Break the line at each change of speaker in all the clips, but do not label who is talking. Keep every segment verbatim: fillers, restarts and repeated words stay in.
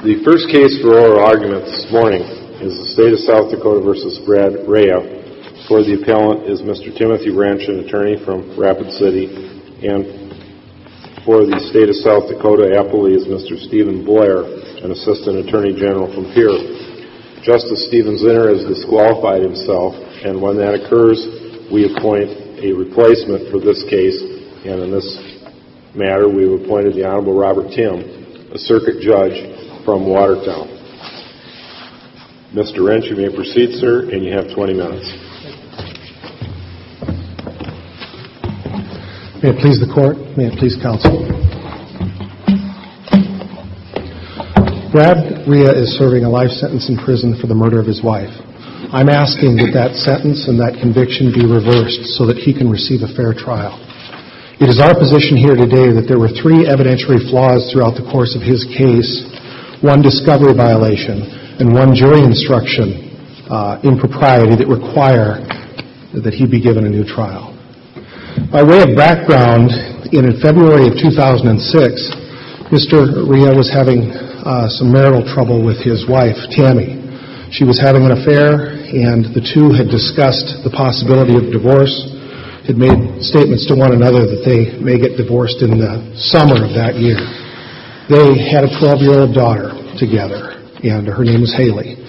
The first case for oral argument this morning is the State of South Dakota versus Brad Rea. For the appellant is Mister Timothy Wrench, an attorney from Rapid City, and for the State of South Dakota appellee is Mister Stephen Blair, an assistant attorney general from Pierre. Justice Stephen Zinner has disqualified himself, and when that occurs, we appoint a replacement for this case, and in this matter, we've appointed the Honorable Robert Tim, a circuit judge from Watertown. Mister Wrench, you may proceed, sir, and you have twenty minutes.
May it please the court, may it please counsel. Brad Rea is serving a life sentence in prison for the murder of his wife. I'm asking that that sentence and that conviction be reversed so that he can receive a fair trial. It is our position here today that there were three evidentiary flaws throughout the course of his case, one discovery violation, and one jury instruction uh, impropriety that require that he be given a new trial. By way of background, in February of two thousand six, Mister Rea was having uh, some marital trouble with his wife, Tammy. She was having an affair, and the two had discussed the possibility of divorce, had made statements to one another that they may get divorced in the summer of that year. They had a twelve-year-old daughter together, and her name was Haley.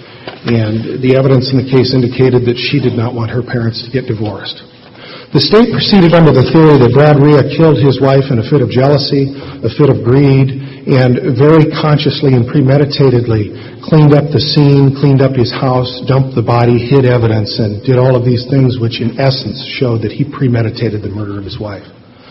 And the evidence in the case indicated that she did not want her parents to get divorced. The state proceeded under the theory that Brad Rea killed his wife in a fit of jealousy, a fit of greed, and very consciously and premeditatedly cleaned up the scene, cleaned up his house, dumped the body, hid evidence, and did all of these things which in essence showed that he premeditated the murder of his wife.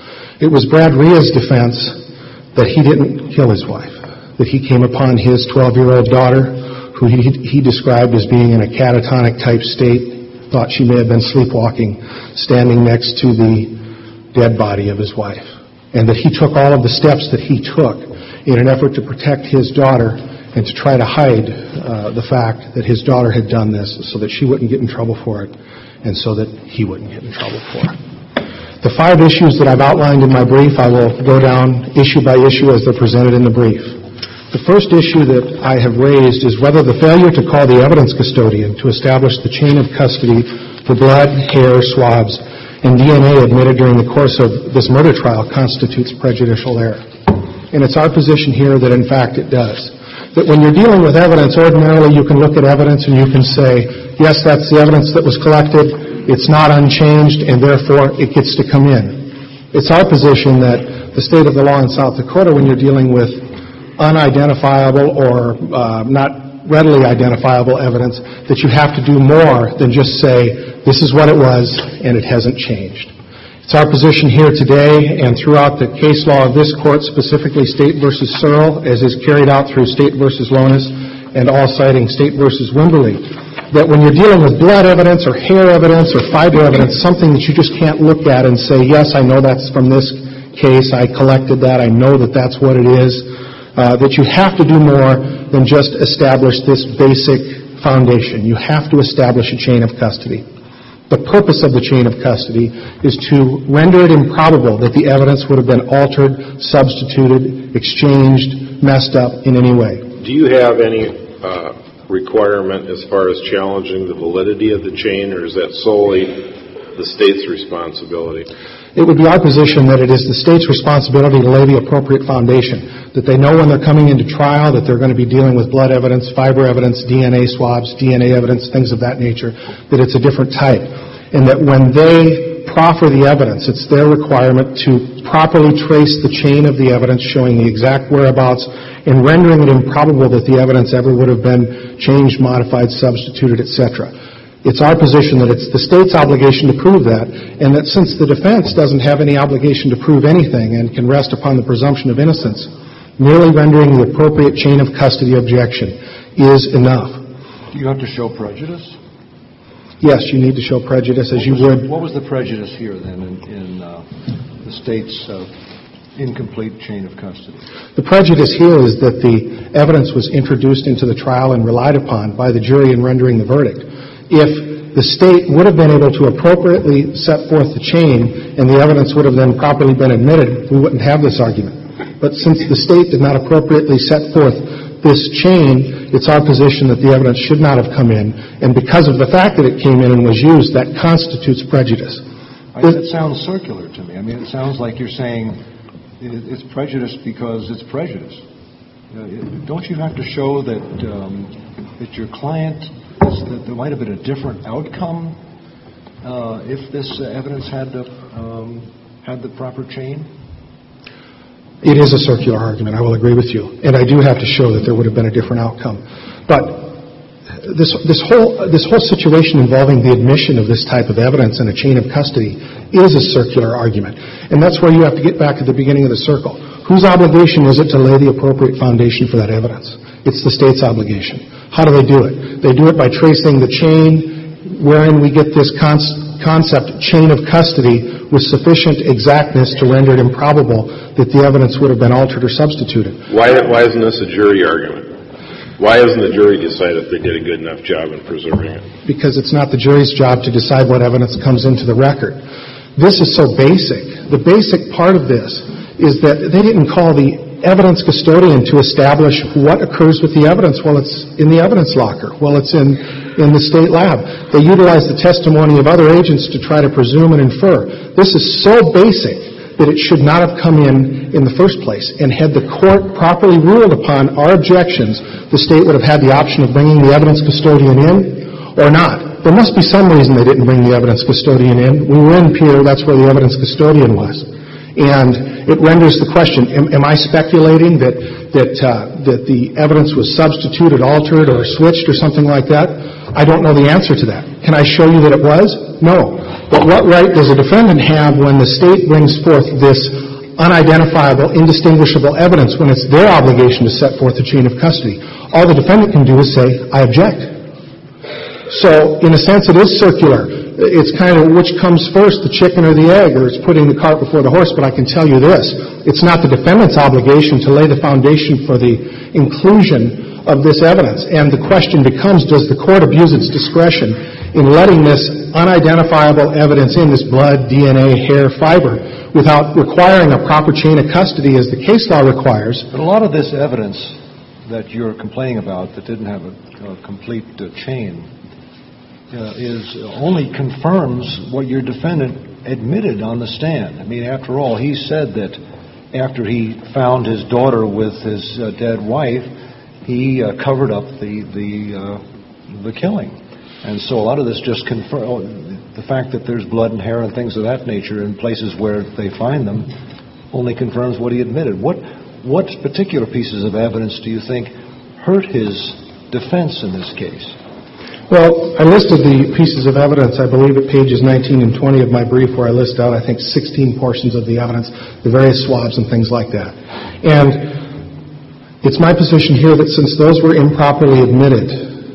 It was Brad Rea's defense that he didn't kill his wife, that he came upon his twelve-year-old daughter, who he, he described as being in a catatonic type state, thought she may have been sleepwalking, standing next to the dead body of his wife, and that he took all of the steps that he took in an effort to protect his daughter and to try to hide uh, the fact that his daughter had done this so that she wouldn't get in trouble for it and so that he wouldn't get in trouble for it. The five issues that I've outlined in my brief, I will go down issue by issue as they're presented in the brief. The first issue that I have raised is whether the failure to call the evidence custodian to establish the chain of custody for blood, hair, swabs, and D N A admitted during the course of this murder trial constitutes prejudicial error. And it's our position here that in fact it does. That when you're dealing with evidence, ordinarily you can look at evidence and you can say, yes, that's the evidence that was collected, it's not unchanged, and therefore it gets to come in. It's our position that the state of the law in South Dakota, when you're dealing with unidentifiable or uh, not readily identifiable evidence, that you have to do more than just say, this is what it was and it hasn't changed. It's our position here today and throughout the case law of this court, specifically State versus Searle, as is carried out through State versus Lonis, and all citing State versus Wimberley, that when you're dealing with blood evidence or hair evidence or fiber evidence, something that you just can't look at and say, yes, I know that's from this case, I collected that, I know that that's what it is, Uh, that you have to do more than just establish this basic foundation. You have to establish a chain of custody. The purpose of the chain of custody is to render it improbable that the evidence would have been altered, substituted, exchanged, messed up in any way.
Do you have any uh, requirement as far as challenging the validity of the chain, or is that solely the state's responsibility?
It would be our position that it is the state's responsibility to lay the appropriate foundation, that they know when they're coming into trial that they're going to be dealing with blood evidence, fiber evidence, D N A swabs, D N A evidence, things of that nature, that it's a different type, and that when they proffer the evidence, it's their requirement to properly trace the chain of the evidence, showing the exact whereabouts and rendering it improbable that the evidence ever would have been changed, modified, substituted, et cetera. It's our position that it's the state's obligation to prove that, and that since the defense doesn't have any obligation to prove anything and can rest upon the presumption of innocence, merely rendering the appropriate chain of custody objection is enough.
Do you have to show prejudice?
Yes, you need to show prejudice as you would.
What was the prejudice here then in, in uh, the state's uh, incomplete chain of custody?
The prejudice here is that the evidence was introduced into the trial and relied upon by the jury in rendering the verdict. If the state would have been able to appropriately set forth the chain and the evidence would have then properly been admitted, we wouldn't have this argument. But since the state did not appropriately set forth this chain, it's our position that the evidence should not have come in, and because of the fact that it came in and was used, that constitutes prejudice.
I, that sounds circular to me. I mean, it sounds like you're saying it's prejudice because it's prejudice. Uh, don't you have to show that um, that your client, that there might have been a different outcome uh, if this uh, evidence had the um, had the proper chain?
It is a circular argument, I will agree with you. And I do have to show that there would have been a different outcome. But this, this, whole, this whole situation involving the admission of this type of evidence in a chain of custody is a circular argument. And that's where you have to get back to the beginning of the circle. Whose obligation is it to lay the appropriate foundation for that evidence? It's the state's obligation. How do they do it? They do it by tracing the chain wherein we get this concept concept, chain of custody, with sufficient exactness to render it improbable that the evidence would have been altered or substituted.
Why, why isn't this a jury argument? Why doesn't the jury decide if they did a good enough job in preserving it?
Because it's not the jury's job to decide what evidence comes into the record. This is so basic. The basic part of this is that they didn't call the evidence custodian to establish what occurs with the evidence while it's in the evidence locker, while it's in, in the state lab. They utilize the testimony of other agents to try to presume and infer. This is so basic that it should not have come in in the first place. And had the court properly ruled upon our objections, the state would have had the option of bringing the evidence custodian in or not. There must be some reason they didn't bring the evidence custodian in. We were in Pierre, that's where the evidence custodian was. And it renders the question, am, am I speculating that that uh, that the evidence was substituted, altered, or switched, or something like that? I don't know the answer to that. Can I show you that it was? No. But what right does a defendant have when the state brings forth this unidentifiable, indistinguishable evidence when it's their obligation to set forth a chain of custody? All the defendant can do is say, I object. So, in a sense, it is circular. It's kind of which comes first, the chicken or the egg, or it's putting the cart before the horse, but I can tell you this. It's not the defendant's obligation to lay the foundation for the inclusion of this evidence. And the question becomes, does the court abuse its discretion in letting this unidentifiable evidence in, this blood, D N A, hair, fiber, without requiring a proper chain of custody as the case law requires?
But a lot of this evidence that you're complaining about that didn't have a, a complete uh, chain Uh, is only confirms what your defendant admitted on the stand. I mean, after all, he said that after he found his daughter with his uh, dead wife, he uh, covered up the the uh, the killing, and so a lot of this just confirms oh, the fact that there's blood and hair and things of that nature in places where they find them only confirms what he admitted. What what particular pieces of evidence do you think hurt his defense in this case?
Well, I listed the pieces of evidence, I believe, at pages nineteen and twenty of my brief, where I list out, I think, sixteen portions of the evidence, the various swabs and things like that. And it's my position here that since those were improperly admitted,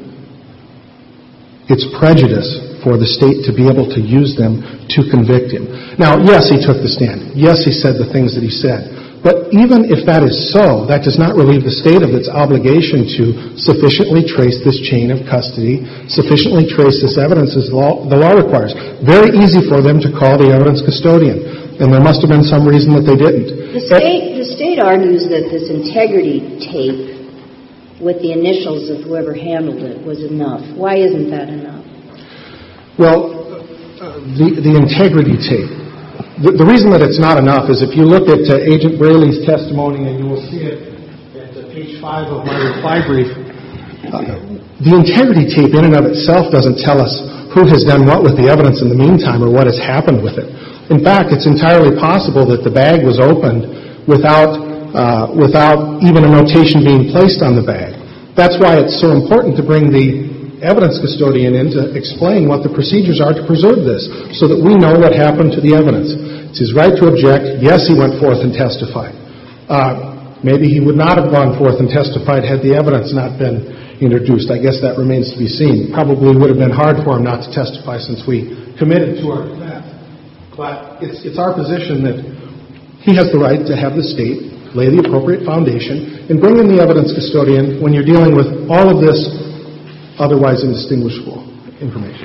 it's prejudice for the state to be able to use them to convict him. Now, yes, he took the stand. Yes, he said the things that he said. But even if that is so, that does not relieve the state of its obligation to sufficiently trace this chain of custody, sufficiently trace this evidence as law, the law requires. Very easy for them to call the evidence custodian, and there must have been some reason that they didn't.
The state, the state argues that this integrity tape with the initials of whoever handled it was enough. Why isn't that enough?
Well, uh, the, the integrity tape. The, the reason that it's not enough is if you look at uh, Agent Braley's testimony, and you will see it at uh, page five of my reply brief, uh, the integrity tape in and of itself doesn't tell us who has done what with the evidence in the meantime or what has happened with it. In fact, it's entirely possible that the bag was opened without, uh, without even a notation being placed on the bag. That's why it's so important to bring the evidence custodian in to explain what the procedures are to preserve this so that we know what happened to the evidence. It's his right to object. Yes, he went forth and testified. Uh, maybe he would not have gone forth and testified had the evidence not been introduced. I guess that remains to be seen. Probably would have been hard for him not to testify since we committed to our defense. But it's, it's our position that he has the right to have the state lay the appropriate foundation and bring in the evidence custodian when you're dealing with all of this otherwise indistinguishable information.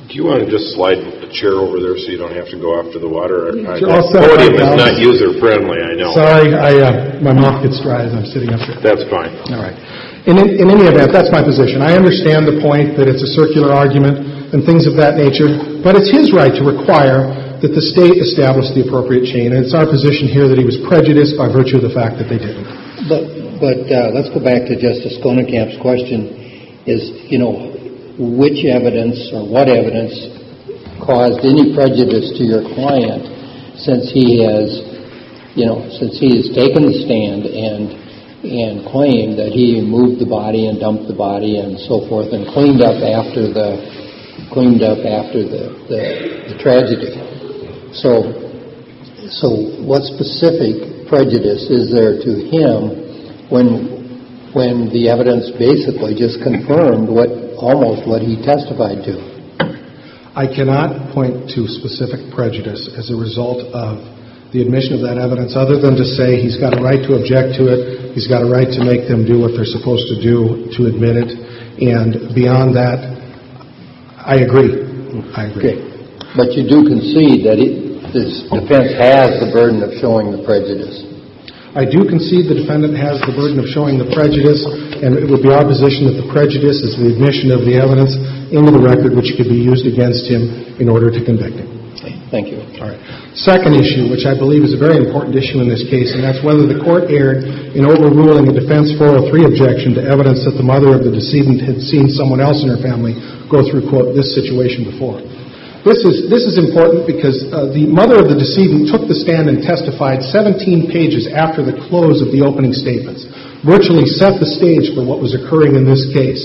Do you want to just slide a chair over there so you don't have to go after the water? I,
Sure, I'll
the
set
podium
it
is
down.
not user-friendly, I know.
Sorry, I, uh, my mouth gets dry as I'm sitting up here.
That's fine.
All right. In, in any event, that's my position. I understand the point that it's a circular argument and things of that nature, but it's his right to require that the state establish the appropriate chain, and it's our position here that he was prejudiced by virtue of the fact that they didn't.
But but uh, let's go back to Justice Skonenkamp's question: is you know which evidence or what evidence caused any prejudice to your client, since he has, you know, since he has taken the stand and and claimed that he moved the body and dumped the body and so forth and cleaned up after the cleaned up after the, the, the tragedy. So, so what specific prejudice is there to him when when the evidence basically just confirmed what almost what he testified to?
I cannot point to specific prejudice as a result of the admission of that evidence other than to say he's got a right to object to it, he's got a right to make them do what they're supposed to do to admit it, and beyond that, I agree. I agree.
Okay. But you do concede that it, this defense has the burden of showing the prejudice.
I do concede the defendant has the burden of showing the prejudice, and it would be our position that the prejudice is the admission of the evidence into the record which could be used against him in order to convict him.
Thank you.
All right. Second issue, which I believe is a very important issue in this case, and that's whether the court erred in overruling a defense four oh three objection to evidence that the mother of the decedent had seen someone else in her family go through, quote, this situation before. This is this is important because uh, the mother of the decedent took the stand and testified seventeen pages after the close of the opening statements, virtually set the stage for what was occurring in this case.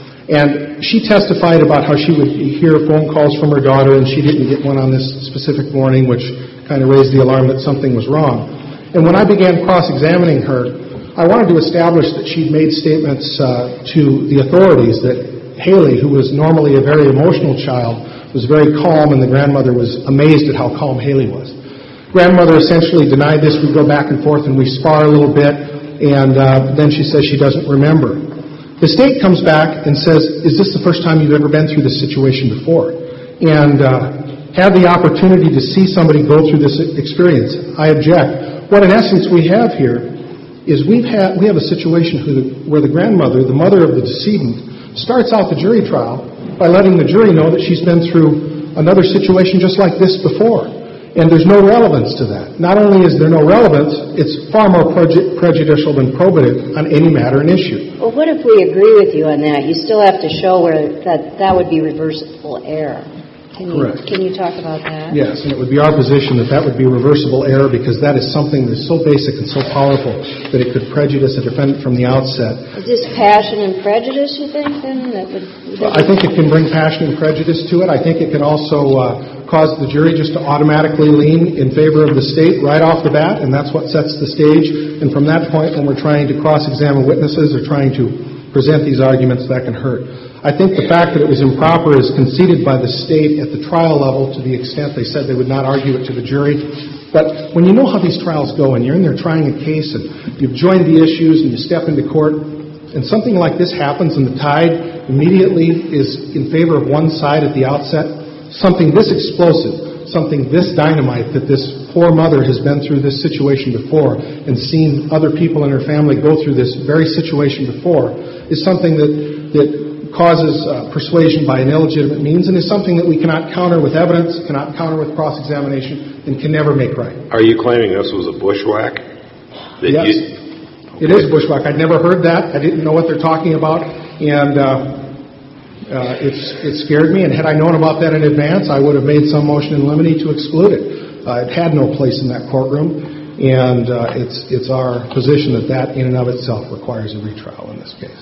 And she testified about how she would hear phone calls from her daughter, and she didn't get one on this specific morning, which kind of raised the alarm that something was wrong. And when I began cross-examining her, I wanted to establish that she'd made statements uh, to the authorities that Haley, who was normally a very emotional child, was very calm, and the grandmother was amazed at how calm Haley was. Grandmother essentially denied this. We go back and forth, and we spar a little bit, and uh, then she says she doesn't remember. The state comes back and says, is this the first time you've ever been through this situation before? And uh, had the opportunity to see somebody go through this experience. I object. What in essence we have here is we've had, we have a situation who the, where the grandmother, the mother of the decedent, starts out the jury trial by letting the jury know that she's been through another situation just like this before. And there's no relevance to that. Not only is there no relevance, it's far more preju- prejudicial than probative on any matter and issue.
Well, what if we agree with you on that? You still have to show where that that would be reversible error. Can you,
Correct.
Can you talk about that?
Yes, and it would be our position that that would be reversible error because that is something that's so basic and so powerful that it could prejudice a defendant from the outset.
Is this passion and prejudice, you think, then? That would, that
I think it can bring passion and prejudice to it. I think it can also uh, cause the jury just to automatically lean in favor of the state right off the bat, and that's what sets the stage. And from that point, when we're trying to cross-examine witnesses or trying to present these arguments, that can hurt. I think the fact that it was improper is conceded by the state at the trial level to the extent they said they would not argue it to the jury. But when you know how these trials go and you're in there trying a case and you've joined the issues and you step into court and something like this happens and the tide immediately is in favor of one side at the outset, something this explosive, something this dynamite that this poor mother has been through this situation before and seen other people in her family go through this very situation before is something that, that causes uh, persuasion by an illegitimate means and is something that we cannot counter with evidence, cannot counter with cross-examination, and can never make right.
Are you claiming this was a bushwhack? That
yes.
You...
It is a bushwhack. I'd never heard that. I didn't know what they're talking about, and uh, uh, it's, it scared me, and had I known about that in advance, I would have made some motion in limine to exclude it. Uh, it had no place in that courtroom, and uh, it's, it's our position that that in and of itself requires a retrial in this case.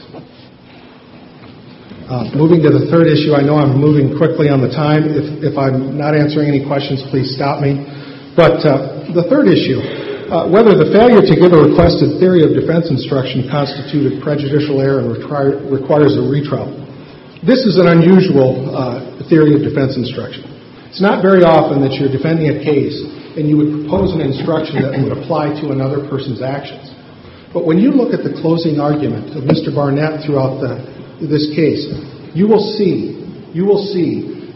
Uh, moving to the third issue, I know I'm moving quickly on the time. If, if I'm not answering any questions, please stop me. But uh, the third issue, uh, whether the failure to give a requested theory of defense instruction constituted prejudicial error and retri- requires a retrial. This is an unusual uh, theory of defense instruction. It's not very often that you're defending a case and you would propose an instruction that would apply to another person's actions. But when you look at the closing argument of Mister Barnett throughout the this case, you will see, you will see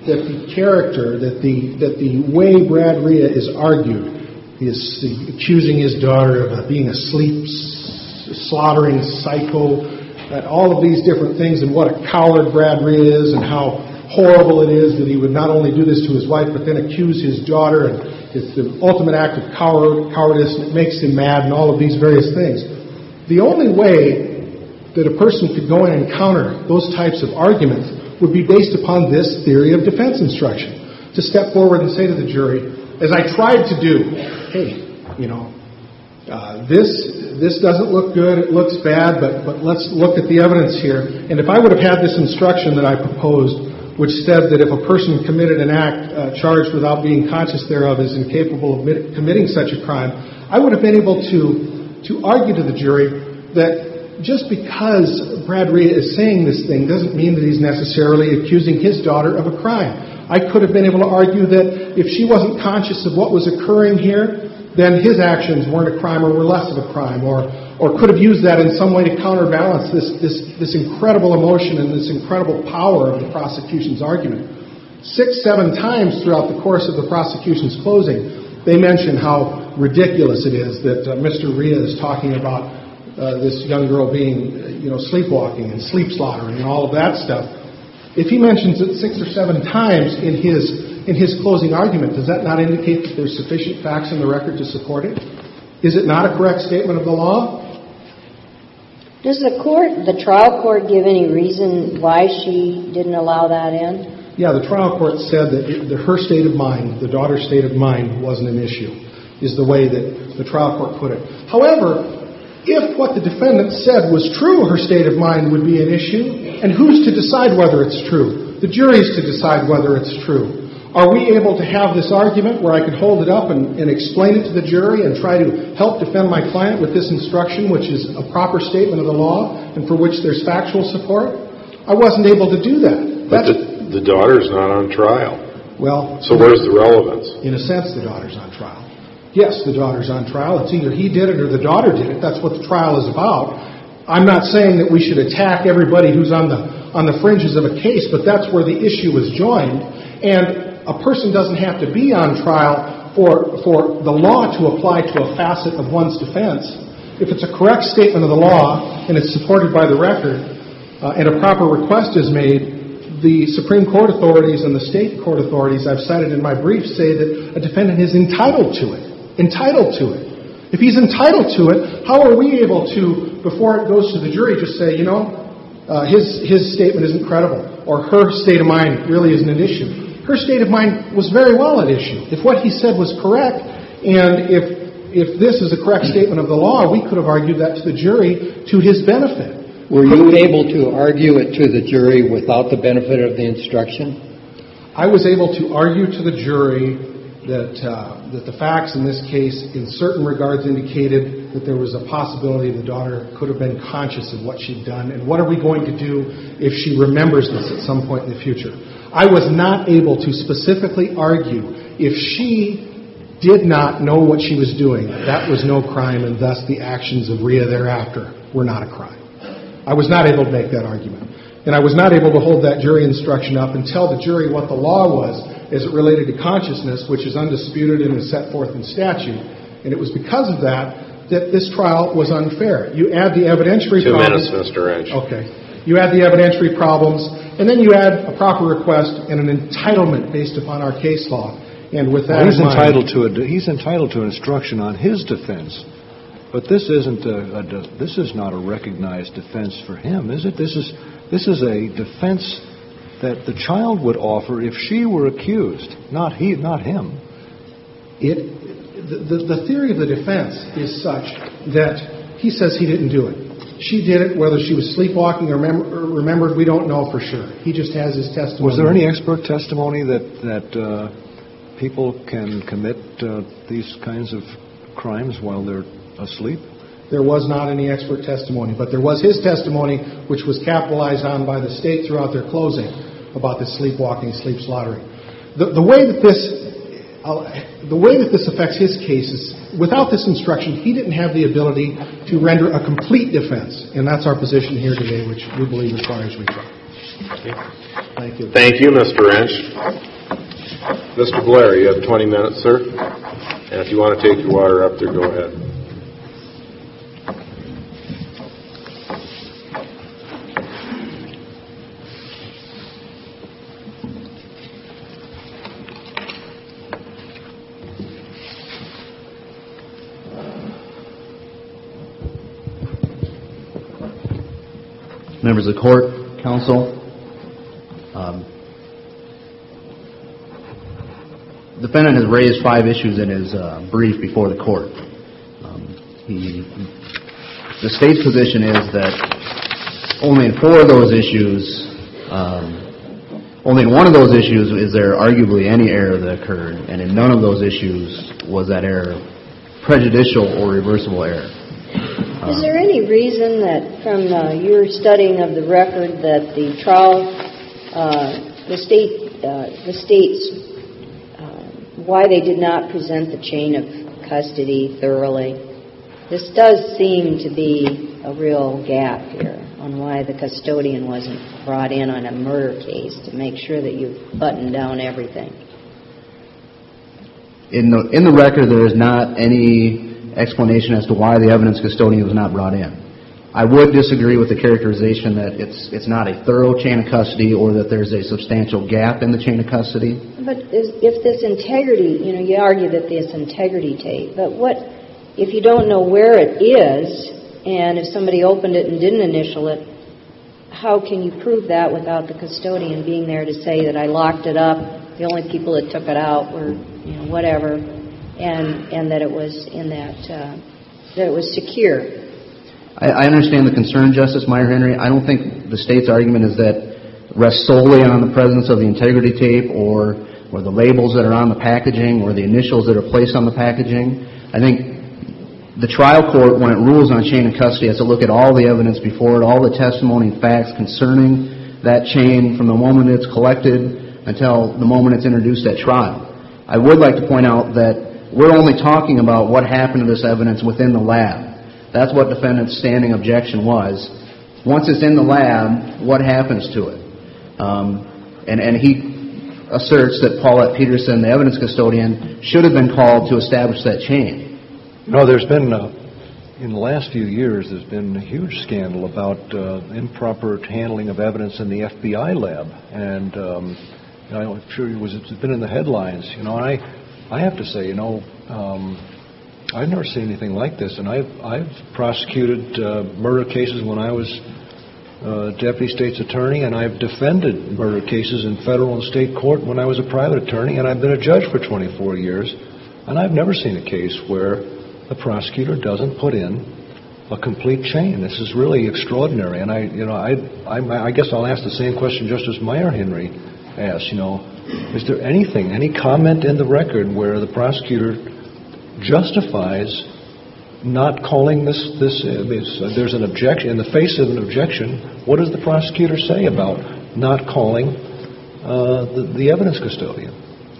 that the character, that the that the way Brad Rhea is argued, is accusing his daughter of being a sleep slaughtering psycho, and all of these different things, and what a coward Brad Rhea is, and how horrible it is that he would not only do this to his wife, but then accuse his daughter, and it's the ultimate act of coward, cowardice, and it makes him mad, and all of these various things. The only way that a person could go in and counter those types of arguments would be based upon this theory of defense instruction. To step forward and say to the jury, as I tried to do, hey, you know, uh, this this doesn't look good, it looks bad, but, but let's look at the evidence here. And if I would have had this instruction that I proposed, which said that if a person committed an act uh, charged without being conscious thereof is incapable of mit- committing such a crime, I would have been able to, to argue to the jury that just because Brad Rhea is saying this thing doesn't mean that he's necessarily accusing his daughter of a crime. I could have been able to argue that if she wasn't conscious of what was occurring here, then his actions weren't a crime or were less of a crime, or or could have used that in some way to counterbalance this, this, this incredible emotion and this incredible power of the prosecution's argument. Six, seven times throughout the course of the prosecution's closing, they mention how ridiculous it is that uh, Mister Rhea is talking about uh, this young girl being, uh, you know, sleepwalking and sleep slaughtering and all of that stuff. If he mentions it six or seven times in his in his closing argument, does that not indicate that there's sufficient facts in the record to support it? Is it not a correct statement of the law?
Does the court, the trial court, give any reason why she didn't allow that in?
Yeah, the trial court said that it, the, her state of mind, the daughter's state of mind, wasn't an issue, is the way that the trial court put it. However, if what the defendant said was true, her state of mind would be an issue, and who's to decide whether it's true? The jury's to decide whether it's true. Are we able to have this argument where I could hold it up and, and explain it to the jury and try to help defend my client with this instruction, which is a proper statement of the law and for which there's factual support? I wasn't able to do that.
But the, the daughter's not on trial.
Well,
so where's the relevance?
In a sense, the daughter's on trial. Yes, the daughter's on trial. It's either he did it or the daughter did it. That's what the trial is about. I'm not saying that we should attack everybody who's on the on the fringes of a case, but that's where the issue is joined. And a person doesn't have to be on trial for for the law to apply to a facet of one's defense. If it's a correct statement of the law and it's supported by the record uh, and a proper request is made, the Supreme Court authorities and the state court authorities I've cited in my brief say that a defendant is entitled to it. Entitled to it. If he's entitled to it, how are we able to, before it goes to the jury, just say, you know, uh, his his statement isn't credible, or her state of mind really isn't an issue? Her state of mind was very well at issue. If what he said was correct, and if if this is a correct statement of the law, we could have argued that to the jury to his benefit.
Were you able to argue it to the jury without the benefit of the instruction?
I was able to argue to the jury that uh, that the facts in this case, in certain regards, indicated that there was a possibility the daughter could have been conscious of what she'd done, and what are we going to do if she remembers this at some point in the future. I was not able to specifically argue if she did not know what she was doing, that was no crime, and thus the actions of Rhea thereafter were not a crime. I was not able to make that argument. And I was not able to hold that jury instruction up and tell the jury what the law was as it related to consciousness, which is undisputed and is set forth in statute. And it was because of that that this trial was unfair. You add the evidentiary
Two
problems.
Two minutes, Mister Edge.
Okay. You add the evidentiary problems, and then you add a proper request and an entitlement based upon our case law. And with that
well, he's
in mind,
entitled to a, he's entitled to instruction on his defense. But this isn't a, a this is not a recognized defense for him, is it? This is this is a defense that the child would offer if she were accused, not he, not him.
It the, the, the theory of the defense is such that he says he didn't do it. She did it, whether she was sleepwalking or, mem- or remembered, we don't know for sure. He just has his testimony.
Was there any expert testimony that that uh, people can commit uh, these kinds of crimes while they're asleep?
There was not any expert testimony, but there was his testimony, which was capitalized on by the state throughout their closing about this sleepwalking, sleep slaughtering. The, the way that this, uh, the way that this affects his case is, without this instruction, he didn't have the ability to render a complete defense, and that's our position here today, which we believe requires retrial.
Okay.
Thank you.
Thank you, Mister Wrench. Mister Blair, you have twenty minutes, sir. And if you want to take your water up there, go ahead.
Members of the court, counsel, um, the defendant has raised five issues in his uh, brief before the court. Um, he, the state's position is that only in four of those issues, um, only in one of those issues is there arguably any error that occurred, and in none of those issues was that error prejudicial or reversible error.
Is there any reason that from uh, your studying of the record that the trial, uh, the state, uh, the state's, uh, why they did not present the chain of custody thoroughly? This does seem to be a real gap here on why the custodian wasn't brought in on a murder case to make sure that you button down everything.
In the in the record, there is not any explanation as to why the evidence custodian was not brought in. I would disagree with the characterization that it's it's not a thorough chain of custody or that there's a substantial gap in the chain of custody.
But is, if this integrity, you know, you argue that this integrity tape, but what if you don't know where it is, and if somebody opened it and didn't initial it, how can you prove that without the custodian being there to say that I locked it up, the only people that took it out were, you know, whatever, and and that it was in that uh, that it was secure?
I, I understand the concern, Justice Meyer-Henry. I don't think the state's argument is that rests solely on the presence of the integrity tape or or the labels that are on the packaging or the initials that are placed on the packaging. I think the trial court, when it rules on chain of custody, has to look at all the evidence before it, all the testimony and facts concerning that chain from the moment it's collected until the moment it's introduced at trial. I would like to point out that we're only talking about what happened to this evidence within the lab. That's what defendant's standing objection was. Once it's in the lab, what happens to it? Um, and, and he asserts that Paulette Peterson, the evidence custodian, should have been called to establish that chain.
You know, there's been, uh, in the last few years, there's been a huge scandal about uh, improper handling of evidence in the F B I lab. And um, you know, I'm sure it was, it's been in the headlines. You know, and I... I have to say, you know, um, I've never seen anything like this, and I've I've prosecuted uh, murder cases when I was uh, deputy state's attorney, and I've defended murder cases in federal and state court when I was a private attorney, and I've been a judge for twenty-four years, and I've never seen a case where the prosecutor doesn't put in a complete chain. This is really extraordinary, and I, you know, I I, I guess I'll ask the same question Justice Meyer-Henry asked. You know. Is there anything, any comment in the record where the prosecutor justifies not calling this, this, uh, this uh, there's an objection, in the face of an objection, what does the prosecutor say about not calling uh, the, the evidence custodian?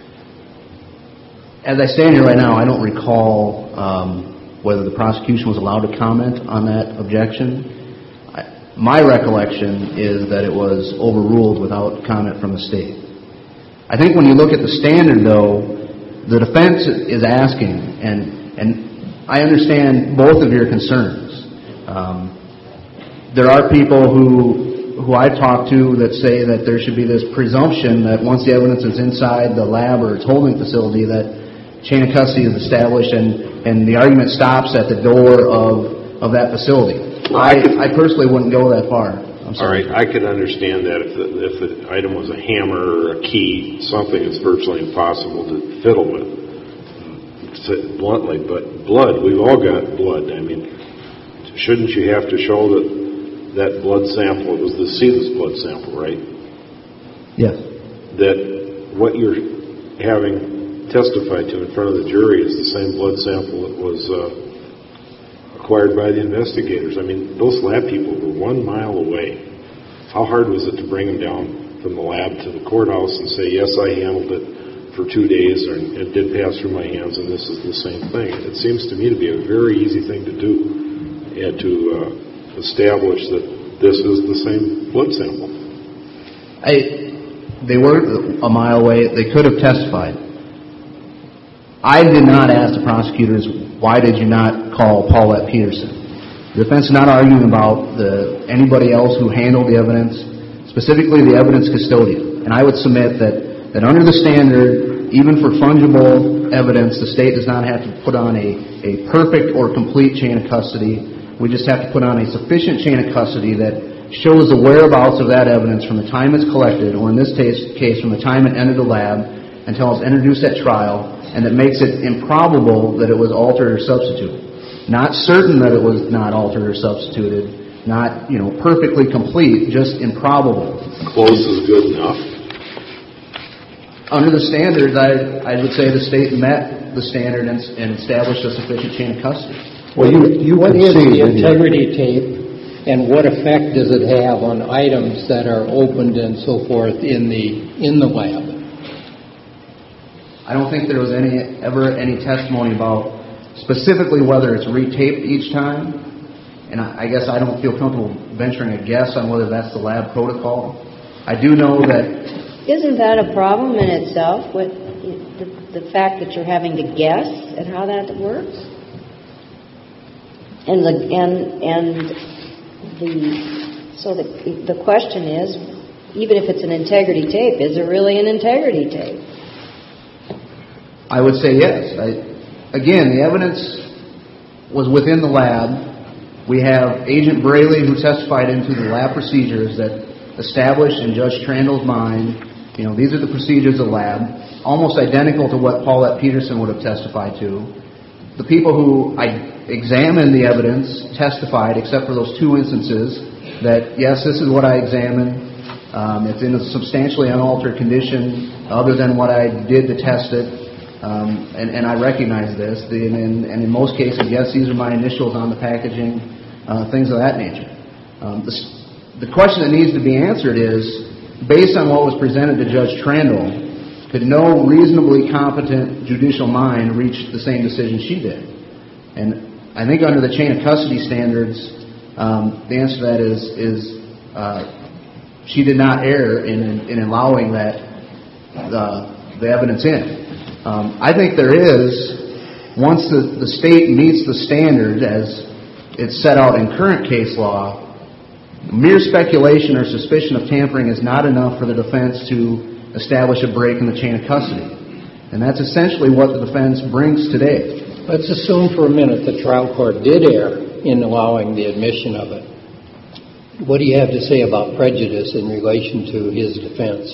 As I stand here right now, I don't recall um, whether the prosecution was allowed to comment on that objection. I, my recollection is that it was overruled without comment from the state. I think when you look at the standard, though, the defense is asking, and and I understand both of your concerns. Um, there are people who who I talk to that say that there should be this presumption that once the evidence is inside the lab or its holding facility, that chain of custody is established, and, and the argument stops at the door of of that facility. Well, I, I, I personally wouldn't go that far.
All right, I could understand that if the, if the item was a hammer or a key, something that's virtually impossible to fiddle with, to say it bluntly. But blood, we've all got blood. I mean, shouldn't you have to show that that blood sample, it was the Cetus blood sample, right?
Yes.
That what you're having testified to in front of the jury is the same blood sample that was uh, acquired by the investigators. I mean, those lab people were one mile away. How hard was it to bring them down from the lab to the courthouse and say, yes, I handled it for two days, or it did pass through my hands, and this is the same thing? It seems to me to be a very easy thing to do, and to uh, establish that this is the same blood sample.
I they were a mile away. They could have testified. I did not ask the prosecutors, why did you not call Paulette Peterson? The defense is not arguing about the, anybody else who handled the evidence, specifically the evidence custodian. And I would submit that, that under the standard, even for fungible evidence, the state does not have to put on a, a perfect or complete chain of custody. We just have to put on a sufficient chain of custody that shows the whereabouts of that evidence from the time it's collected, or in this case, case from the time it entered the lab until it's introduced at trial, and that makes it improbable that it was altered or substituted. Not certain that it was not altered or substituted, not, you know, perfectly complete, just improbable.
Close is good enough.
Under the standards, I, I would say the state met the standard and, and established a sufficient chain of custody.
Well, you, you
What is
concede
the
in your-
integrity tape, and what effect does it have on items that are opened and so forth in the in the lab?
I don't think there was any ever any testimony about specifically whether it's retaped each time, and I, I guess I don't feel comfortable venturing a guess on whether that's the lab protocol. I do know that...
Isn't that a problem in itself, with the, the fact that you're having to guess at how that works? And the and and the so the the question is, even if it's an integrity tape, is it really an integrity tape?
I would say yes. I, again, the evidence was within the lab. We have Agent Braley, who testified into the lab procedures that established in Judge Trandall's mind, you know, these are the procedures of the lab, almost identical to what Paulette Peterson would have testified to. The people who I examined the evidence testified, except for those two instances, that yes, this is what I examined. Um, it's in a substantially unaltered condition other than what I did to test it. Um, and, and I recognize this. The, and, in, and in most cases, yes, these are my initials on the packaging, uh, things of that nature. Um, the, the question that needs to be answered is, based on what was presented to Judge Trandall, could no reasonably competent judicial mind reach the same decision she did? And I think under the chain of custody standards, um, the answer to that is, is uh, she did not err in, in allowing that the, the evidence in. Um, I think there is, once the, the state meets the standard as it's set out in current case law, mere speculation or suspicion of tampering is not enough for the defense to establish a break in the chain of custody. And that's essentially what the defense brings today.
Let's assume for a minute the trial court did err in allowing the admission of it. What do you have to say about prejudice in relation to his defense?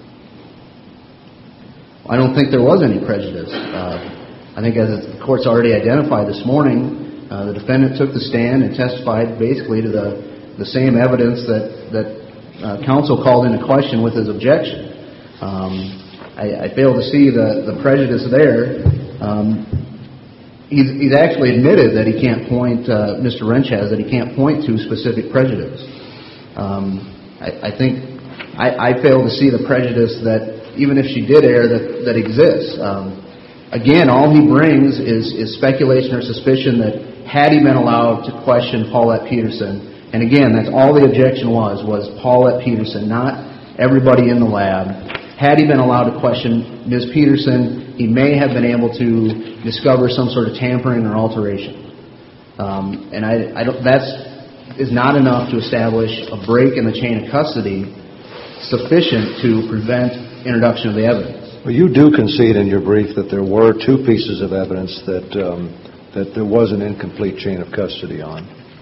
I don't think there was any prejudice. Uh, I think as the court's already identified this morning, uh, the defendant took the stand and testified basically to the, the same evidence that, that uh, counsel called into question with his objection. Um, I, I fail to see the, the prejudice there. Um, he's, he's actually admitted that he can't point, uh, Mister Wrench has, that he can't point to specific prejudice. Um, I, I think I, I fail to see the prejudice that even if she did err, that, that exists. Um, again, all he brings is, is speculation or suspicion that had he been allowed to question Paulette Peterson, and again, that's all the objection was, was Paulette Peterson, not everybody in the lab. Had he been allowed to question Miz Peterson, he may have been able to discover some sort of tampering or alteration. Um, and I, I don't, that's is not enough to establish a break in the chain of custody sufficient to prevent introduction of the evidence.
Well, you do concede in your brief that there were two pieces of evidence that um, that there was an incomplete chain of custody on.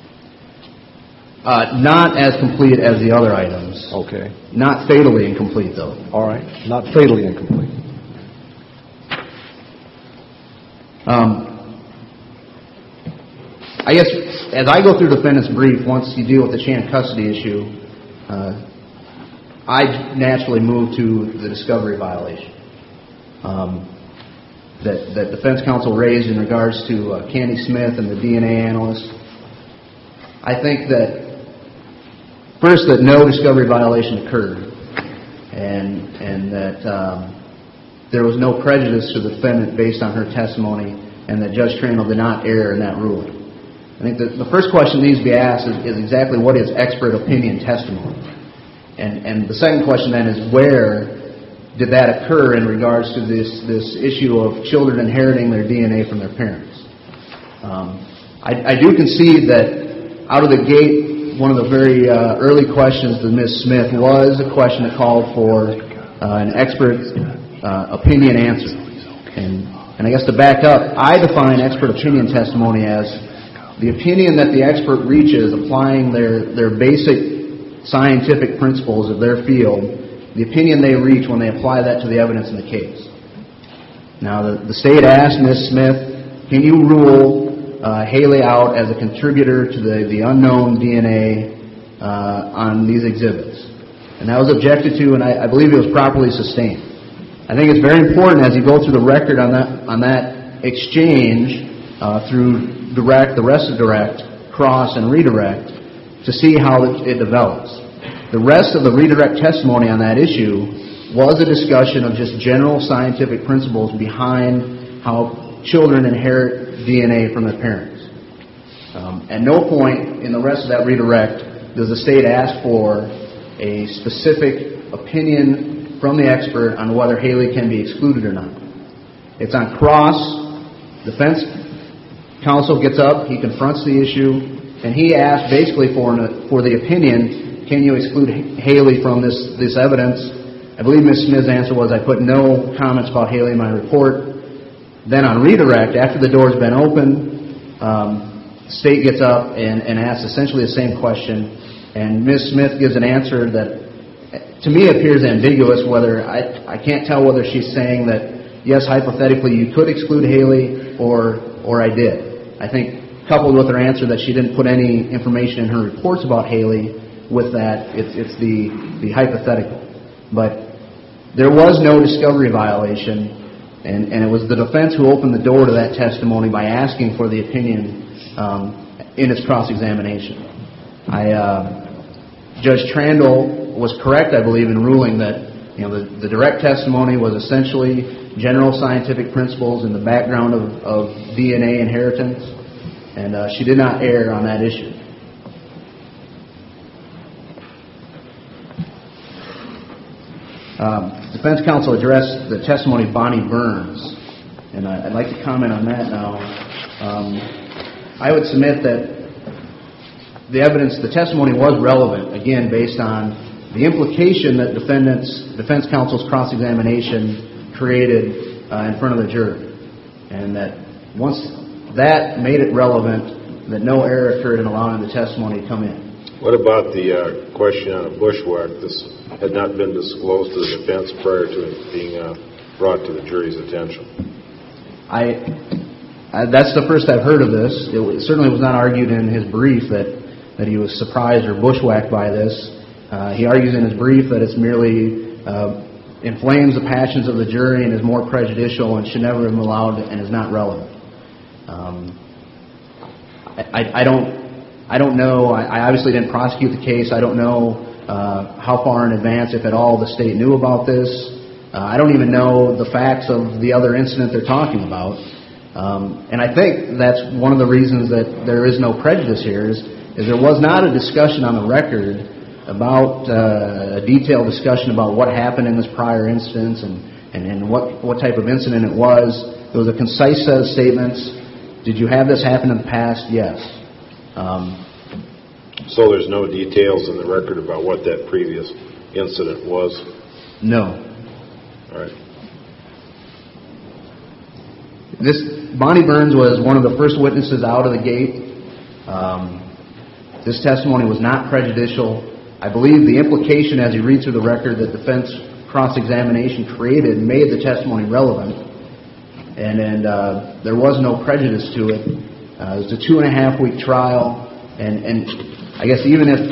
Uh, not as complete as the other items.
Okay.
Not fatally incomplete, though.
All right. Not fatally incomplete.
Um, I guess as I go through the defendant's brief, once you deal with the chain of custody issue, uh, I naturally move to the discovery violation um, that, that defense counsel raised in regards to uh, Candy Smith and the D N A analyst. I think that, first, that no discovery violation occurred, and, and that um, there was no prejudice to the defendant based on her testimony, and that Judge Trandall did not err in that ruling. I think that the first question that needs to be asked is, is exactly what is expert opinion testimony? And, and the second question then is where did that occur in regards to this, this issue of children inheriting their D N A from their parents. Um, I, I do concede that out of the gate, one of the very uh, early questions to Miz Smith was a question that called for uh, an expert uh, opinion answer. And, and I guess to back up, I define expert opinion testimony as the opinion that the expert reaches applying their, their basic scientific principles of their field, the opinion they reach when they apply that to the evidence in the case. Now, the, the state asked Miz Smith, can you rule uh, Haley out as a contributor to the, the unknown D N A uh, on these exhibits? And that was objected to, and I, I believe it was properly sustained. I think it's very important as you go through the record on that, on that exchange uh, through direct, the rest of direct, cross, and redirect to see how it, it develops. The rest of the redirect testimony on that issue was a discussion of just general scientific principles behind how children inherit D N A from their parents. Um, at no point in the rest of that redirect does the state ask for a specific opinion from the expert on whether Haley can be excluded or not. It's on cross. Defense counsel gets up, he confronts the issue, and he asks basically for, an, for the opinion, can you exclude Haley from this, this evidence? I believe Miz Smith's answer was, I put no comments about Haley in my report. Then on redirect, after the door's been open, um, state gets up and, and asks essentially the same question, and Miz Smith gives an answer that to me appears ambiguous, whether I, I can't tell whether she's saying that, yes, hypothetically you could exclude Haley, or or I did. I think coupled with her answer that she didn't put any information in her reports about Haley, with that, it's, it's the, the hypothetical. But there was no discovery violation, and, and it was the defense who opened the door to that testimony by asking for the opinion um, in its cross-examination. I, uh, Judge Trandle was correct, I believe, in ruling that you know the, the direct testimony was essentially general scientific principles in the background of, of D N A inheritance, and uh, she did not err on that issue. Um, defense counsel addressed the testimony of Bonnie Burns, and I, I'd like to comment on that now. Um, I would submit that the evidence, the testimony was relevant, again, based on the implication that defendants, defense counsel's cross-examination created uh, in front of the jury, and that once that made it relevant, that no error occurred in allowing the testimony to come in. What about the uh, question on a bushwhack? This had not been disclosed to the defense prior to it being uh, brought to the jury's attention. I, I that's the first I've heard of this. It, it certainly was not argued in his brief that, that he was surprised or bushwhacked by this. Uh, he argues in his brief that it's merely uh, inflames the passions of the jury and is more prejudicial and should never have been allowed and is not relevant. Um, I, I don't. I don't know. I, I obviously didn't prosecute the case. I don't know uh, how far in advance, if at all, the state knew about this. Uh, I don't even know the facts of the other incident they're talking about. Um, and I think that's one of the reasons that there is no prejudice here is, is there was not a discussion on the record about uh, a detailed discussion about what happened in this prior instance and, and, and what, what type of incident it was. It was a concise set of statements. Did you have this happen in the past? Yes. Um, so there's no details in the record about what that previous incident was? No. All right. This Bonnie Burns was one of the first witnesses out of the gate. Um, this testimony was not prejudicial. I believe the implication as you read through the record that defense cross-examination created made the testimony relevant, and, and uh, there was no prejudice to it. Uh, it was a two and a half week trial, and, and I guess even if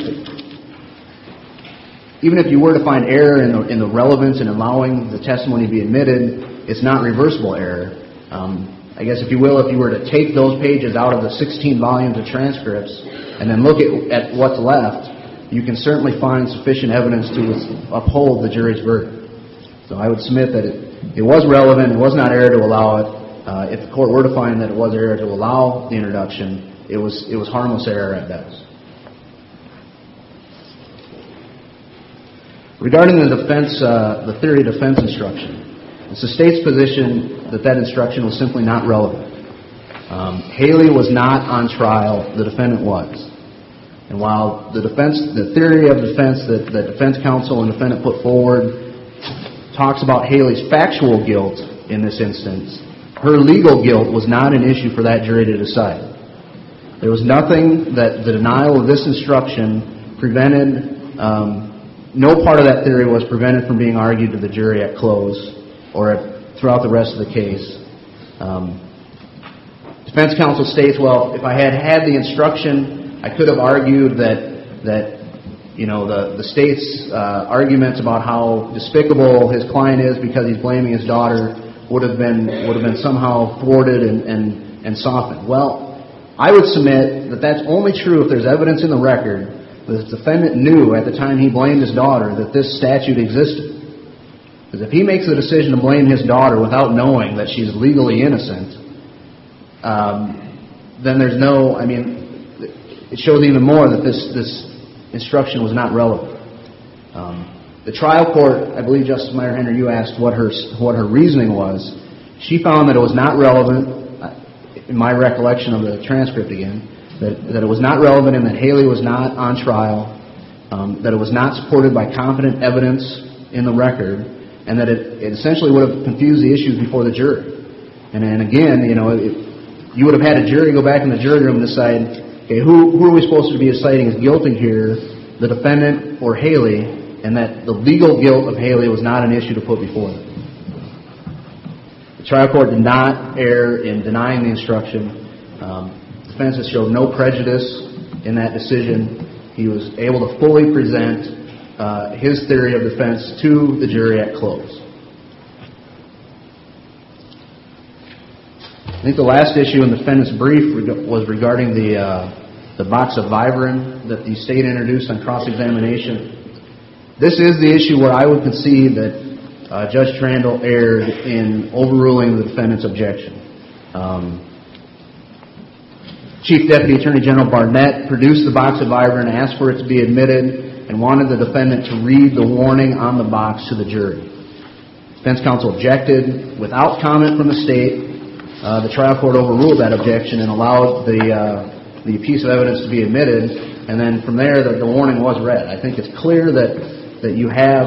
even if you were to find error in the, in the relevance in allowing the testimony to be admitted, it's not reversible error. Um, I guess if you will, if you were to take those pages out of the sixteen volumes of transcripts and then look at, at what's left, you can certainly find sufficient evidence to uphold the jury's verdict. So I would submit that it, it was relevant, it was not error to allow it. Uh, if the court were to find that it was error to allow the introduction, it was it was harmless error at best. Regarding the defense, uh, the theory of defense instruction, it's the state's position that that instruction was simply not relevant. Um, Haley was not on trial; the defendant was. And while the defense, the theory of defense that the defense counsel and defendant put forward talks about Haley's factual guilt in this instance, her legal guilt was not an issue for that jury to decide. There was nothing that the denial of this instruction prevented, um, no part of that theory was prevented from being argued to the jury at close or at, throughout the rest of the case. Um, defense counsel states, well, if I had had the instruction, I could have argued that, that you know, the, the state's uh, arguments about how despicable his client is because he's blaming his daughter would have been would have been somehow thwarted and, and, and softened. Well, I would submit that that's only true if there's evidence in the record that the defendant knew at the time he blamed his daughter that this statute existed. Because if he makes the decision to blame his daughter without knowing that she's legally innocent, um, then there's no, I mean, it shows even more that this, this instruction was not relevant. Um, The trial court, I believe, Justice Meyer-Henry, you asked what her what her reasoning was. She found that it was not relevant, in my recollection of the transcript again, that, that it was not relevant and that Haley was not on trial, um, that it was not supported by competent evidence in the record, and that it, it essentially would have confused the issues before the jury. And then again, you know, it, you would have had a jury go back in the jury room and decide, okay, who, who are we supposed to be citing as guilty here, the defendant or Haley? And that the legal guilt of Haley was not an issue to put before them. The trial court did not err in denying the instruction. Um, defense has showed no prejudice in that decision. He was able to fully present uh, his theory of defense to the jury at close. I think the last issue in the defendant's brief was regarding the uh, the box of Vivarin that the state introduced on cross-examination. This is the issue where I would concede that uh, Judge Trandle erred in overruling the defendant's objection. Um, Chief Deputy Attorney General Barnett produced the box of Vivarin, asked for it to be admitted, and wanted the defendant to read the warning on the box to the jury. Defense counsel objected. Without comment from the state, uh, the trial court overruled that objection and allowed the uh, the piece of evidence to be admitted, and then from there the, the warning was read. I think it's clear that that you have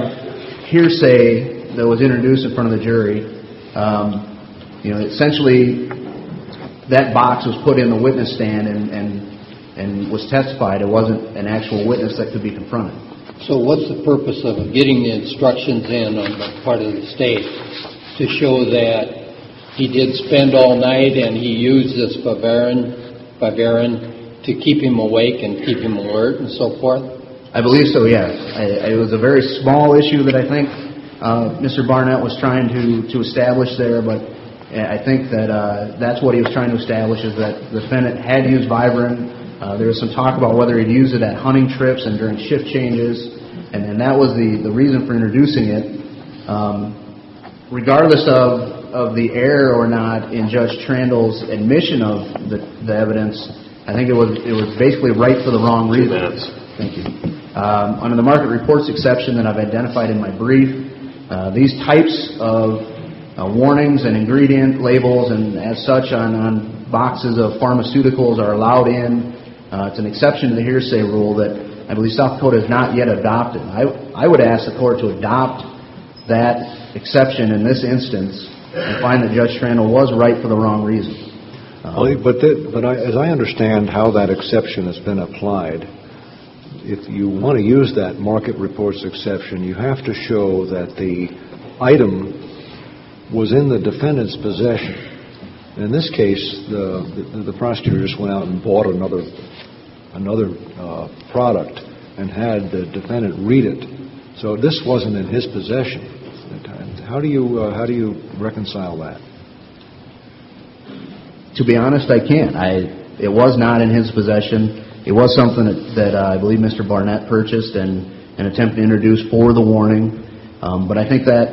hearsay that was introduced in front of the jury. Um, you know, essentially, that box was put in the witness stand and, and, and was testified. It wasn't an actual witness that could be confronted.
So what's the purpose of getting the instructions in on the part of the state to show that he did spend all night and he used this Vivarin, Vivarin to keep him awake and keep him alert and so forth?
I believe so, yes. I, it was a very small issue that I think uh, Mister Barnett was trying to, to establish there, but I think that uh, that's what he was trying to establish, is that the defendant had used Vivarin. Uh, there was some talk about whether he'd used it at hunting trips and during shift changes, and, and that was the, the reason for introducing it. Um, regardless of, of the error or not in Judge Trandle's admission of the, the evidence, I think it was it was basically right for the wrong reason.
Two minutes.
Thank you. Um, under the market reports exception that I've identified in my brief, uh, these types of uh, warnings and ingredient labels and as such on, on boxes of pharmaceuticals are allowed in. Uh, it's an exception to the hearsay rule that I believe South Dakota has not yet adopted. I, I would ask the court to adopt that exception in this instance and find that Judge Trandle was right for the wrong reason. Um,
well, but the, but I, as I understand how that exception has been applied, if you want to use that market reports exception, you have to show that the item was in the defendant's possession. In this case, the, the, the prosecutor just went out and bought another another uh, product and had the defendant read it. So this wasn't in his possession. How do you uh, how do you reconcile that?
To be honest, I can't. I it was not in his possession. It was something that, that uh, I believe Mister Barnett purchased and, and attempted to introduce for the warning. Um, but I think that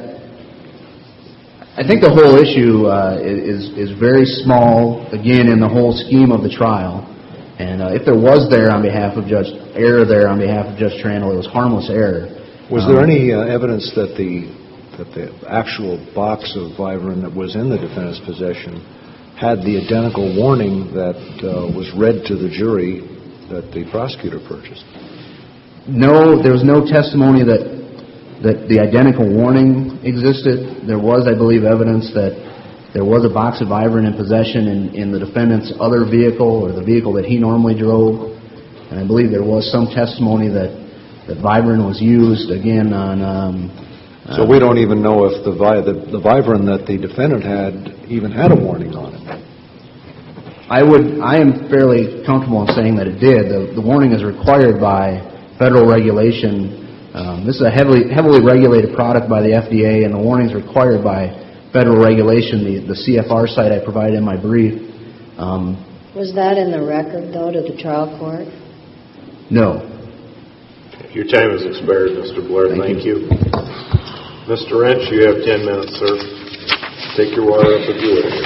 I think the whole issue uh, is is very small, again, in the whole scheme of the trial. And uh, if there was there on behalf of Judge error there on behalf of Judge Trandle, it was harmless error.
Was there any uh, evidence that the that the actual box of Vivarin that was in the defendant's possession had the identical warning that uh, was read to the jury that the prosecutor purchased?
No, there was no testimony that that the identical warning existed. There was, I believe, evidence that there was a box of Vivarin in possession in, in the defendant's other vehicle or the vehicle that he normally drove. And I believe there was some testimony that, that Vivarin was used, again, on... Um,
so uh, we don't even know if the, Vi- the, the Vivarin that the defendant had even had a warning on it.
I would, I am fairly comfortable in saying that it did. The, the warning is required by federal regulation. Um, this is a heavily heavily regulated product by the F D A, and the warning is required by federal regulation. The, the C F R site I provided in my brief. Um,
Was that in the record, though, to the trial court?
No.
Your time has expired, Mister Blair. Thank, Thank you. you. Mister Wrench, you have ten minutes, sir. Take your water up if you wish.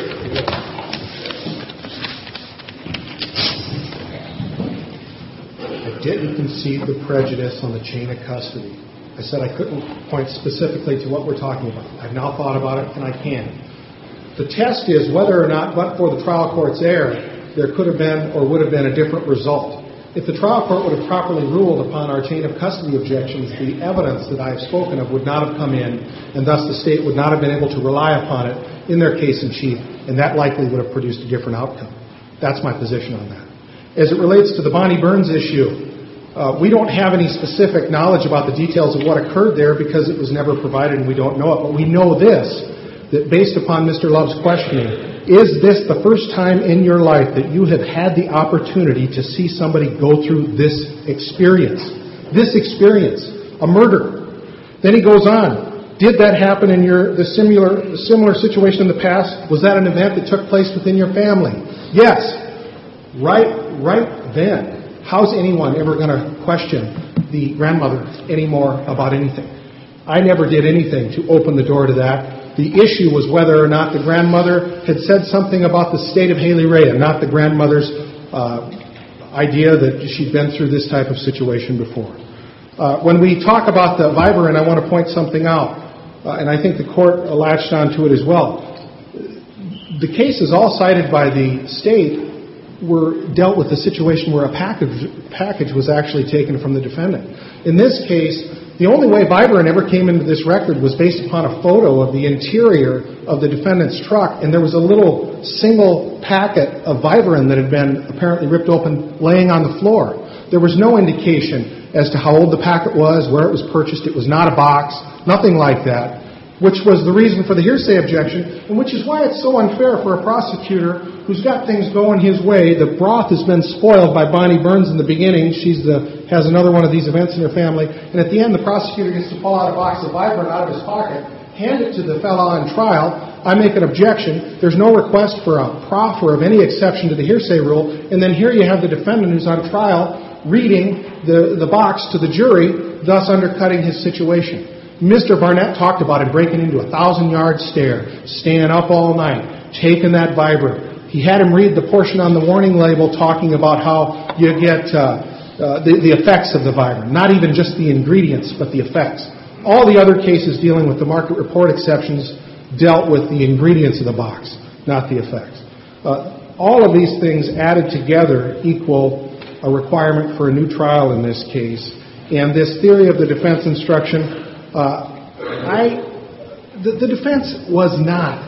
I didn't concede the prejudice on the chain of custody. I said I couldn't point specifically to what we're talking about. I've now thought about it, and I can. The test is whether or not, but for the trial court's error, there could have been or would have been a different result. If the trial court would have properly ruled upon our chain of custody objections, the evidence that I have spoken of would not have come in, and thus the state would not have been able to rely upon it in their case in chief, and that likely would have produced a different outcome. That's my position on that. As it relates to the Bonnie Burns issue, uh, we don't have any specific knowledge about the details of what occurred there because it was never provided and we don't know it. But we know this, that based upon Mister Love's questioning, is this the first time in your life that you have had the opportunity to see somebody go through this experience? This experience, a murder. Then he goes on. Did that happen in your the similar the similar situation in the past? Was that an event that took place within your family? Yes. Right right then. How's anyone ever going to question the grandmother anymore about anything? I never did anything to open the door to that. The issue was whether or not the grandmother had said something about the state of Haley Rea, not the grandmother's uh, idea that she'd been through this type of situation before. Uh, when we talk about the Vivarin, I want to point something out, uh, and I think the court latched onto it as well. The cases all cited by the state were dealt with the situation where a package package was actually taken from the defendant. In this case, the only way Vivarin ever came into this record was based upon a photo of the interior of the defendant's truck, and there was a little single packet of Vivarin that had been apparently ripped open laying on the floor. There was no indication as to how old the packet was, where it was purchased. It was not a box, nothing like that, which was the reason for the hearsay objection, and which is why it's so unfair for a prosecutor who's got things going his way. The broth has been spoiled by Bonnie Burns in the beginning. She's the has another one of these events in her family, and at the end the prosecutor gets to pull out a box of Vivarin out of his pocket, hand it to the fellow on trial. I make an objection. There's no request for a proffer of any exception to the hearsay rule, and then here you have the defendant who's on trial reading the, the box to the jury, thus undercutting his situation. Mister Barnett talked about him breaking into a thousand-yard stare, staying up all night, taking that Vivarin. He had him read the portion on the warning label talking about how you get uh, uh, the, the effects of the Vivarin, not even just the ingredients, but the effects. All the other cases dealing with the market report exceptions dealt with the ingredients of the box, not the effects. Uh, all of these things added together equal a requirement for a new trial in this case. And this theory of the defense instruction, uh, I, the, the defense was not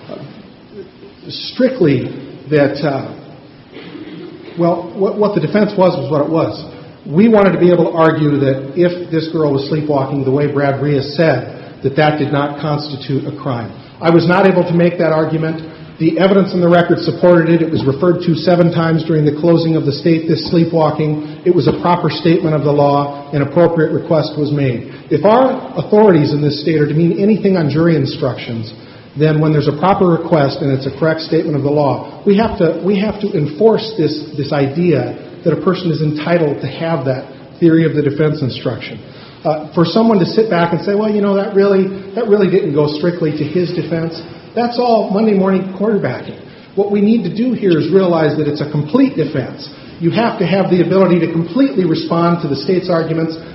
strictly that, uh, well, what, what the defense was was what it was. We wanted to be able to argue that if this girl was sleepwalking the way Brad Rias said, that that did not constitute a crime. I was not able to make that argument. The evidence in the record supported it. It was referred to seven times during the closing of the state, this sleepwalking. It was a proper statement of the law. An appropriate request was made. If our authorities in this state are to mean anything on jury instructions, then when there's a proper request and it's a correct statement of the law, we have to we have to enforce this this idea that a person is entitled to have that theory of the defense instruction. Uh, for someone to sit back and say, well, you know, that really that really didn't go strictly to his defense, that's all Monday morning quarterbacking. What we need to do here is realize that it's a complete defense. You have to have the ability to completely respond to the state's arguments,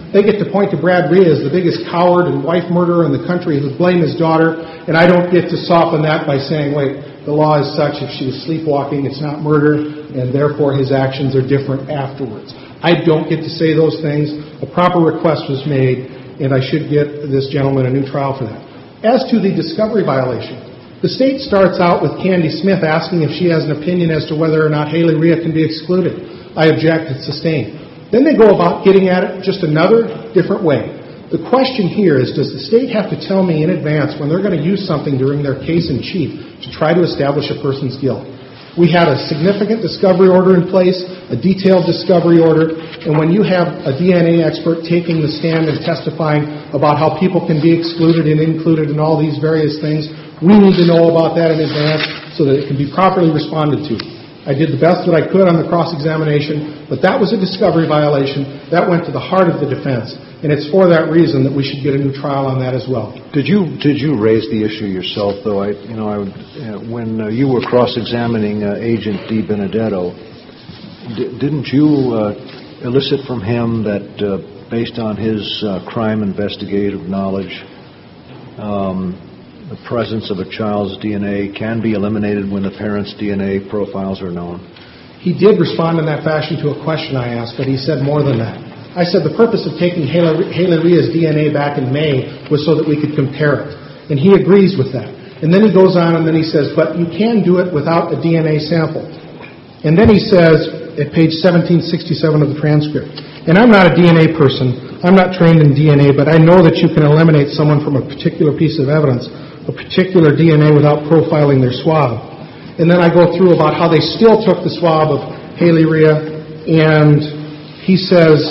They get to point to Brad Rhea as the biggest coward and wife murderer in the country who blame his daughter, and I don't get to soften that by saying, wait, the law is such if she was sleepwalking, it's not murder, and therefore his actions are different afterwards. I don't get to say those things. A proper request was made, and I should get this gentleman a new trial for that. As to the discovery violation, the state starts out with Candy Smith asking if she has an opinion as to whether or not Haley Rhea can be excluded. I object. It's sustained. Then they go about getting at it just another different way. The question here is, does the state have to tell me in advance when they're going to use something during their case in chief to try to establish a person's guilt? We had a significant discovery order in place, a detailed discovery order, and when you have a D N A expert taking the stand and testifying about how people can be excluded and included in all these various things, we need to know about that in advance so that it can be properly responded to. I did the best that I could on the cross-examination, but that was a discovery violation. That went to the heart of the defense, and it's for that reason that we should get a new trial on that as well.
Did you did you raise the issue yourself, though? I you know I uh, when uh, you were cross-examining uh, Agent Di Benedetto, d- didn't you uh, elicit from him that uh, based on his uh, crime investigative knowledge, um, the presence of a child's D N A can be eliminated when the parent's D N A profiles are known?
He did respond in that fashion to a question I asked, but he said more than that. I said the purpose of taking Haley, Haley Rhea's D N A back in May was so that we could compare it. And he agrees with that. And then he goes on and then he says, but you can do it without a D N A sample. And then he says, at page seventeen sixty-seven of the transcript, and I'm not a D N A person, I'm not trained in D N A, but I know that you can eliminate someone from a particular piece of evidence, a particular D N A without profiling their swab. And then I go through about how they still took the swab of Haley Rhea, and he says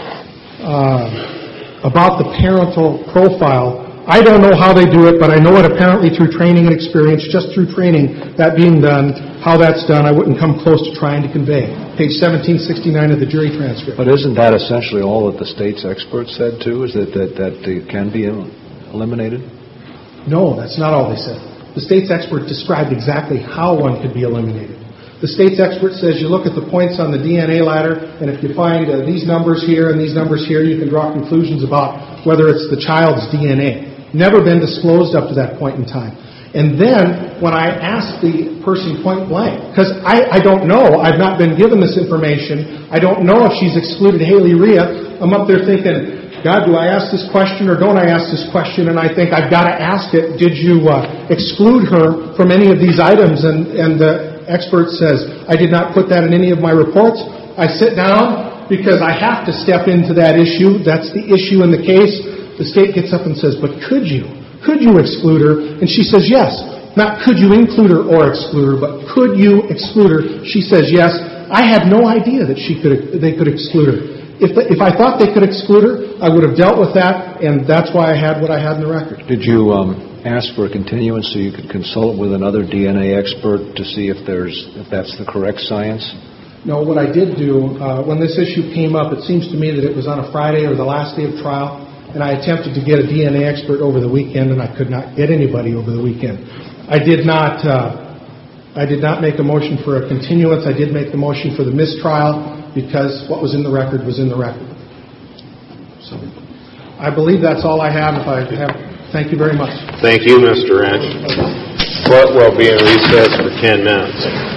uh, about the parental profile, I don't know how they do it, but I know it apparently through training and experience, just through training, that being done, how that's done, I wouldn't come close to trying to convey. Page seventeen sixty-nine of the jury transcript.
But isn't that essentially all that the state's experts said, too, is that, that, that it can be eliminated?
No, that's not all they said. The state's expert described exactly how one could be eliminated. The state's expert says you look at the points on the D N A ladder, and if you find uh, these numbers here and these numbers here, you can draw conclusions about whether it's the child's D N A. Never been disclosed up to that point in time. And then, when I asked the person point blank, because I, I don't know, I've not been given this information, I don't know if she's excluded Haley Rhea, I'm up there thinking, God, do I ask this question or don't I ask this question? And I think I've got to ask it. Did you uh, exclude her from any of these items? And, and the expert says, I did not put that in any of my reports. I sit down because I have to step into that issue. That's the issue in the case. The state gets up and says, but could you? Could you exclude her? And she says, yes. Not could you include her or exclude her, but could you exclude her? She says, yes. I had no idea that she could. They could exclude her. If, the, if I thought they could exclude her, I would have dealt with that, and that's why I had what I had in the record.
Did you um, ask for a continuance so you could consult with another D N A expert to see if there's if that's the correct science?
No, what I did do, uh, when this issue came up, it seems to me that it was on a Friday or the last day of trial, and I attempted to get a D N A expert over the weekend, and I could not get anybody over the weekend. I did not uh, I did not make a motion for a continuance. I did make the motion for the mistrial because what was in the record was in the record. So I believe that's all I have. If I have, thank you very much.
Thank you, Mister Wrench. Court will be in recess for ten minutes.